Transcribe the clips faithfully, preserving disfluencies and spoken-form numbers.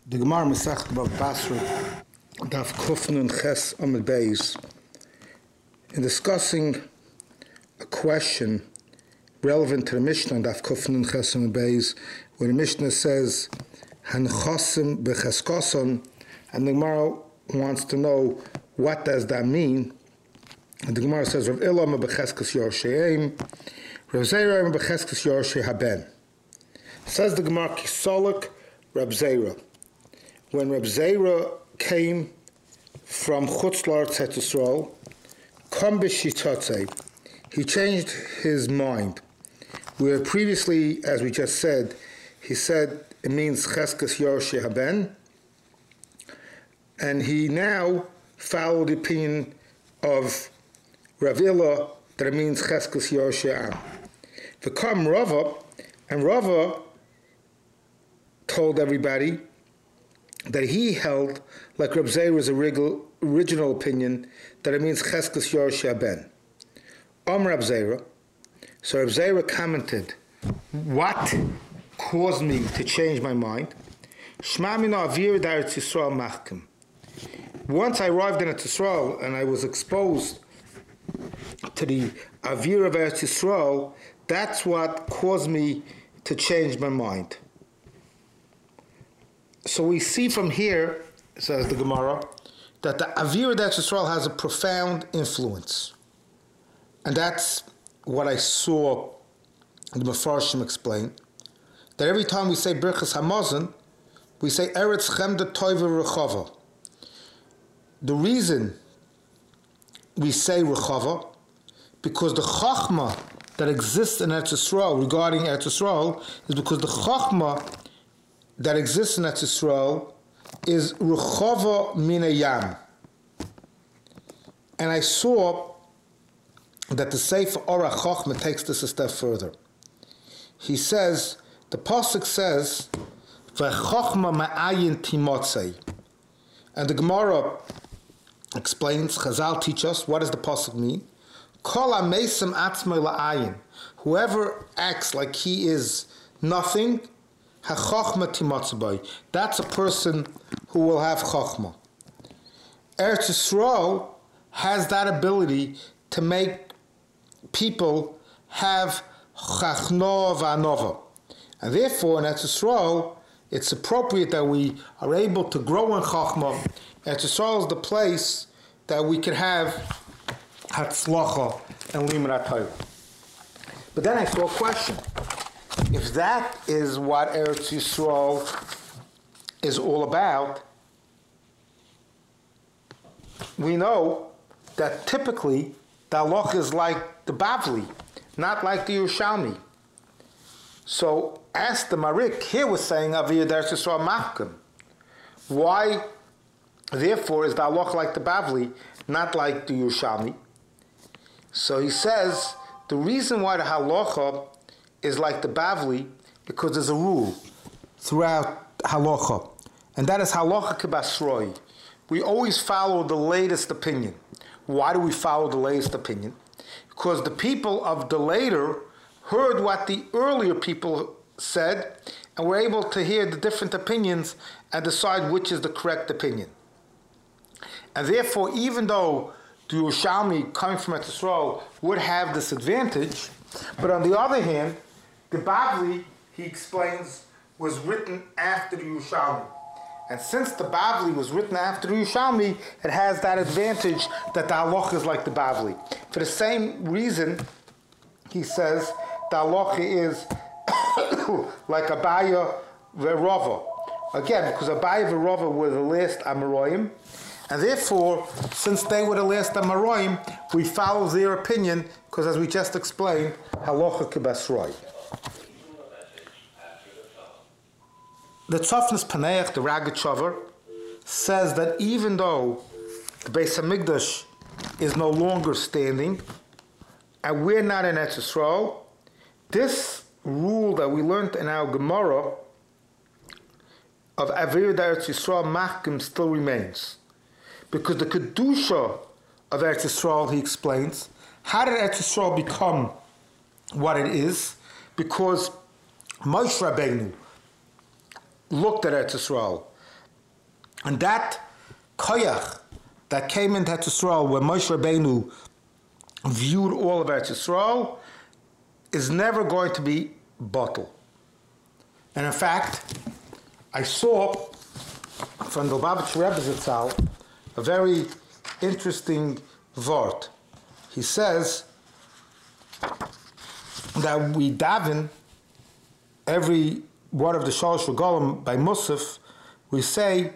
The Gemara Masechet Bava Basra, Daf Kuf Nun Ches Amud Beis, in discussing a question relevant to the Mishnah, Daf Kuf Nun Ches Amud Beis, where the Mishnah says Hanchosim Becheskoson, and the Gemara wants to know what does that mean. And the Gemara says Rav Ilam Becheskes Yorsheim, Rav Zera Becheskes Yorshe Haben. Says the Gemara Kisolek Rav Zera. When Reb Zera came from Chutz La'aretz Yisrael, Kom B'Shitotei, he changed his mind. Where previously, as we just said, he said it means Cheskes Yorshe Haben, and he now followed the opinion of Rav Ila that it means Cheskes Yorshe Am. V'kam Rava, and Rava told everybody that he held, like Reb Zera's original opinion, that it means Cheskes Yorshe Haben. Om Reb Zera. So Reb Zera commented, what caused me to change my mind? Shma min avir d'Eretz Yisrael machkim. Once I arrived in Eretz Yisrael and I was exposed to the avir of Eretz Yisrael, that's what caused me to change my mind. So we see from here, says the Gemara, that the Avir of Eretz Yisrael has a profound influence. And that's what I saw the Mefarshim explain, that every time we say Birchas Hamazon, we say Eretz Chemda Toiva Rechava. The reason we say Rechava, because the Chachma that exists in Eretz Yisrael regarding Eretz Yisrael is because the Chachma that exists in Eretz Yisrael is Rechava Min Hayam. And I saw that the Sefer Orach Chachma takes this a step further. He says, the Pasuk says, V'chachma ma'ayin timotzei. And the Gemara explains, Chazal teach us, what does the Pasuk mean? Kol ha'meisem atzmei la'ayin. Whoever acts like he is nothing, that's a person who will have chachma. Eretz Yisrael has that ability to make people have chachno v'anova. And therefore, in Eretz Yisrael, it's appropriate that we are able to grow in chachma. Eretz Yisrael is the place that we can have hatzlacha and limud HaTorah. But then I saw a question. If that is what Eretz Yisrael is all about, we know that typically the halach is like the Bavli, not like the Yerushalmi. So, as the Marik here was saying, Avir Eretz Yisrael Machkim, why, therefore, is the halach like the Bavli, not like the Yerushalmi? So he says, the reason why the halacha is like the Bavli, because there's a rule throughout halacha, and that is halacha k'basroi. We always follow the latest opinion. Why do we follow the latest opinion? Because the people of the later heard what the earlier people said, and were able to hear the different opinions and decide which is the correct opinion. And therefore, even though the Yerushalmi coming from Eretz Yisrael would have this advantage, but on the other hand, the Bavli, he explains, was written after the Yerushalmi. And since the Bavli was written after the Yerushalmi, it has that advantage that the halacha is like the Bavli. For the same reason, he says, the halacha is like Abaya v'Rava. Again, because Abaya v'Rava were the last Amoraim, and therefore, since they were the last Amoraim, we follow their opinion, because as we just explained, halacha k'basroi. The Tzafnas Paneach, the Ragachover, says that even though the Beis Hamikdash is no longer standing, and we're not in Eretz Yisrael, this rule that we learned in our Gemara of Avir Eretz Yisrael Machkim still remains. Because the Kedusha of Eretz Yisrael, he explains, how did Eretz Yisrael become what it is? Because Moshe Rabbeinu looked at Eretz Yisrael And that koyach that came into Eretz Yisrael when Moshe Rabbeinu viewed all of Eretz Yisrael is never going to be bottled. And in fact, I saw from the Lubavitcher Rebbe Zatzal a very interesting vort. He says that we daven every word of the Shalosh Regalim by Musaf, we say,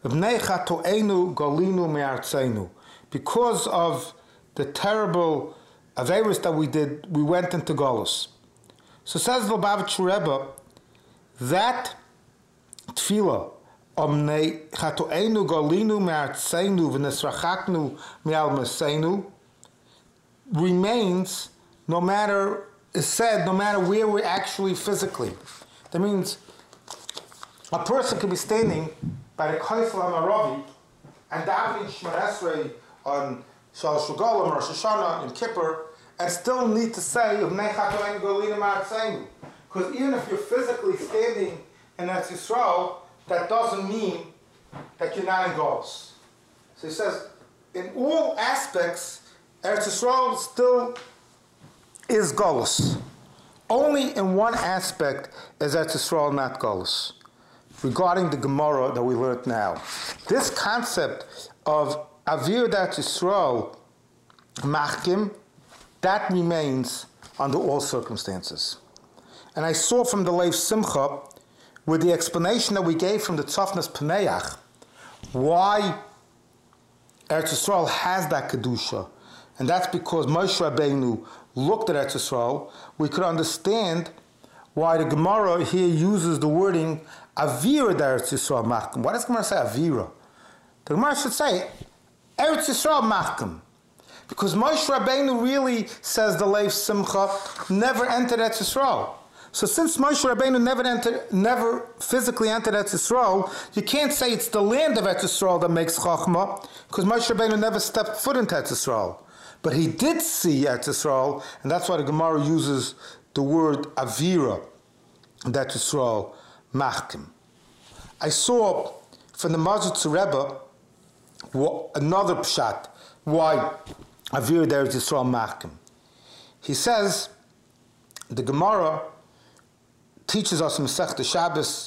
because of the terrible averos that we did, we went into Golus. So says the Lubavitcher Rebbe, that tefillah, Omnei chatoenu golinu me'artzeinu v'nesrachaknu me'al meseinu, remains no matter, is said no matter where we're actually physically. That means a person could be standing by the Kaisel HaMaravi and davening Shemar Esrei on Shalosh Regalim or Rosh Hashanah in Kippur and still need to say Omnei chatoenu golinu me'artzeinu. Because even if you're physically standing in Eretz Yisrael, that doesn't mean that you're not in Golus. So he says, in all aspects, Eretz Yisrael still is Golus. Only in one aspect is Eretz Yisrael not Golus, regarding the Gemara that we learned now. This concept of Avir Eretz Yisrael Machkim, that remains under all circumstances. And I saw from the Lev Simcha, with the explanation that we gave from the Tzafnas Paneach, why Eretz Yisrael has that Kedusha. And that's because Moshe Rabbeinu looked at Eretz Yisrael. We could understand why the Gemara here uses the wording Avira Eretz Yisrael Machkim. Why does the Gemara say Avira? The Gemara should say Eretz Yisrael Machkim. Because Moshe Rabbeinu really, says the Lev Simcha, never entered Eretz Yisrael. So since Moshe Rabbeinu never entered, never physically entered Eretz Yisrael, you can't say it's the land of Eretz Yisrael that makes Chachma, because Moshe Rabbeinu never stepped foot into Eretz Yisrael. But he did see Eretz Yisrael, and that's why the Gemara uses the word Avira, Eretz Yisrael Machkim. I saw from the Mazutz Rebbe another pshat, why Avira Eretz Yisrael Machkim. He says, the Gemara teaches us in Masechta Shabbos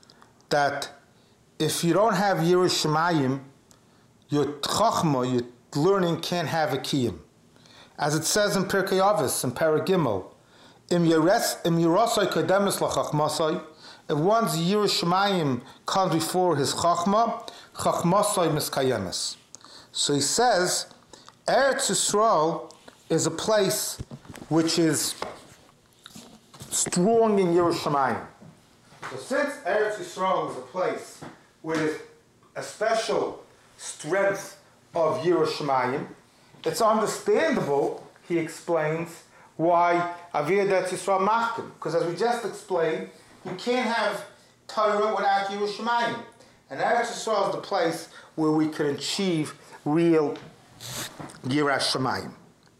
that if you don't have Yiras Shamayim, your Chachma, your learning can't have a Kiyum. As it says in Pirkei Avos, in Parag Gimel, Im Yerosai Kademis LaChachmasai, if one's Yiras Shamayim comes before his Chachma, Chachmasai Miskayemis. So he says, Eretz Yisrael is a place which is strong in Yiras Shamayim. So since Eretz Yisrael is a place with a special strength of Yiras Shamayim, it's understandable, he explains, why Avir Eretz Yisrael Machkim. Because as we just explained, you can't have Torah without Yiras Shamayim. And Eretz Yisrael is the place where we can achieve real Yiras Shamayim.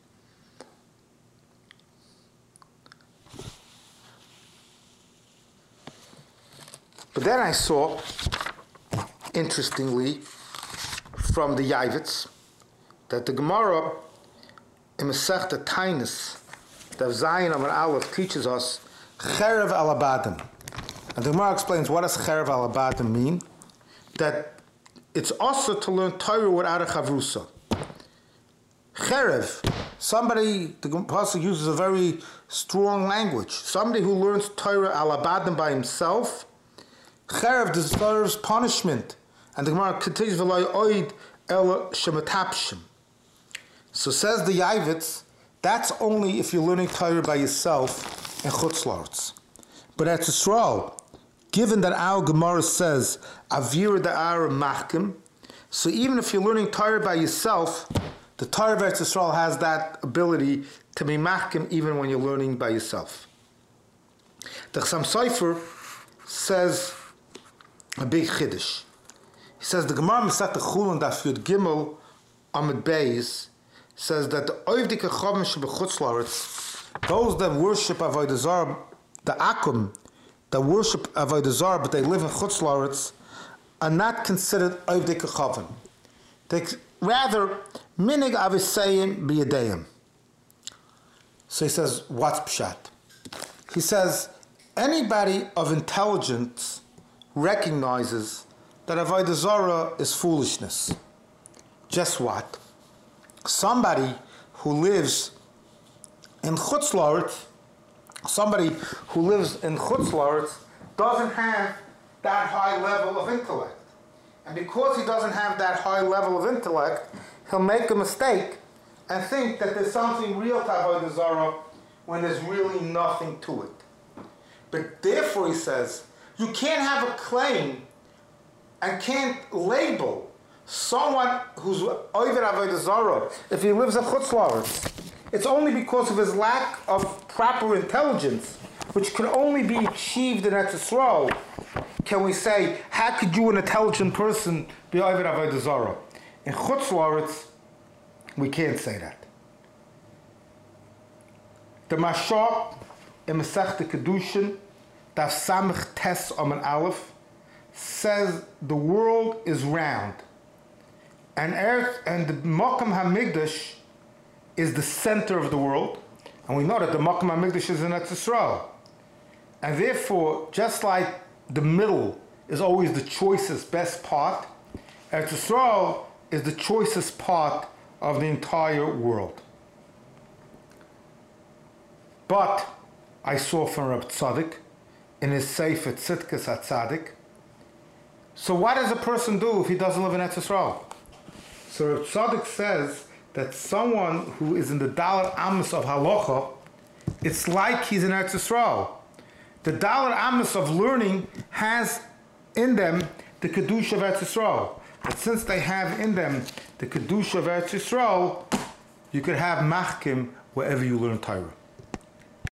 But then I saw, interestingly, from the Yavitz, that the Gemara in Masechta Tainus, the Zayin Amar Aleph, teaches us Cherev al Abadim. And the Gemara explains what does Cherev al Abadim mean? That it's also to learn Torah without a chavrusa. Cherev, somebody, the Pasuk uses a very strong language. Somebody who learns Torah al Abadim by himself, Cherev deserves punishment. And the Gemara continues, V'loi oid el shematapshim. So says the Yavitz, that's only if you're learning Torah by yourself in Chutz La'aretz. But at Yisrael, given that our Gemara says, Avira da'ara machkim, so even if you're learning Torah by yourself, the Torah of Eretz Yisrael has that ability to be machkim even when you're learning by yourself. The Chassam Sofer says a big chiddush. He says the Gemara Masechta Chulin Daf Yud Gimel Amud Beis says that the Oivdik Achavim Shebechutz La'aretz, those that worship Avodah Zarah, the Akum that worship Avodah Zarah, but they live in Chutz La'aretz, are not considered Ovdei Kechavim. They rather minig avisayim biyadayim. So he says, what's pshat? He says, anybody of intelligence recognizes that Avodah Zarah is foolishness. Just what? Somebody who lives in Chutz La'aretz, somebody who lives in Chutz La'aretz doesn't have that high level of intellect. And because he doesn't have that high level of intellect, he'll make a mistake and think that there's something real to Avodah Zarah when there's really nothing to it. But therefore, he says, you can't have a claim and can't label someone who's over Avodah Zarah if he lives in Chutz La'aretz. It's only because of his lack of proper intelligence, which can only be achieved in Eretz Yisrael, can we say, how could you, an intelligent person, be over Avodah Zarah? In Chutz La'aretz, we can't say that. The Mashal in Masechta Kedushin, Daf Samech Tes Amen Aleph, says the world is round, and Earth and the Makam HaMikdash is the center of the world, and we know that the Makam HaMikdash is in Eretz Yisrael, and therefore, just like the middle is always the choicest, best part, Eretz Yisrael is the choicest part of the entire world. But I saw from Reb Tzadok in his Sefer Tzidkas HaTzadik. So what does a person do if he doesn't live in Eretz Yisrael? So Reb Tzadok says that someone who is in the Dalet Amos of Halacha, it's like he's in Eretz Yisrael. The Dalet Amos of learning has in them the Kedusha of Eretz Yisrael. But since they have in them the Kedusha of Eretz Yisrael, you could have Machkim wherever you learn Torah.